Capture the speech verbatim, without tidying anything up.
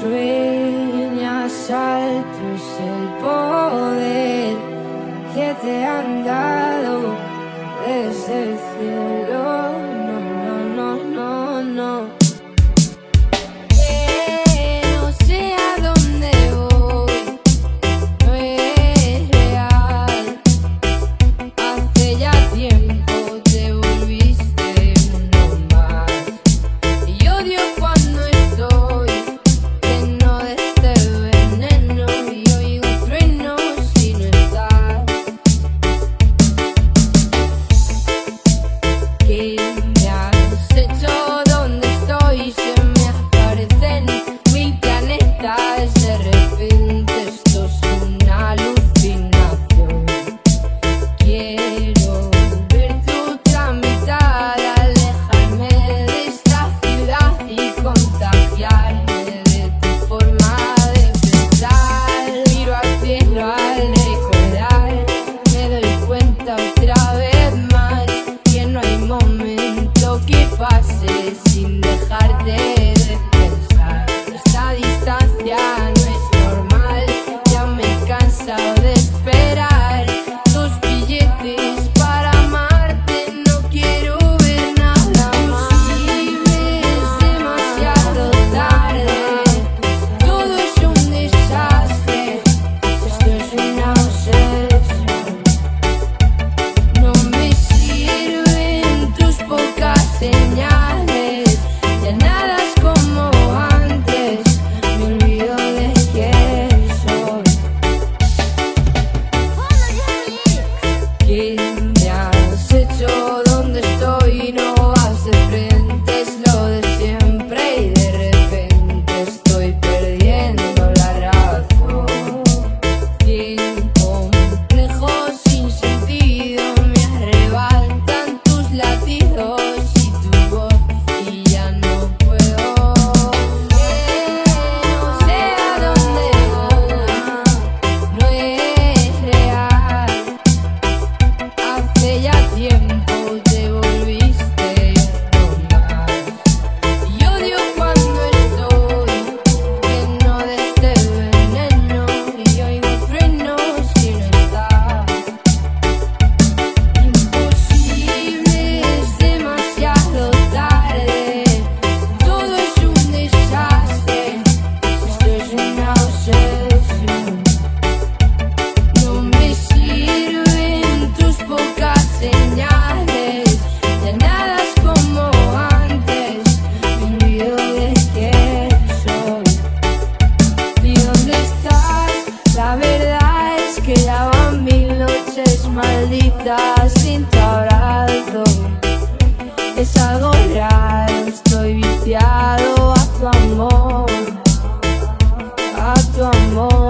sueñas alto es el poder que te han dado desde el cielo. No, no, no, no, no. Sin dejarte de pensar, esta distancia no es normal. Ya me he cansado de esperar tus billetes para amarte. No quiero ver nada más. Es demasiado tarde, todo es un desastre. Esto es una obsesión. No me sirven tus pocas señales. Maldita sin tu abrazo, es algo raro, estoy viciado a tu amor, a tu amor.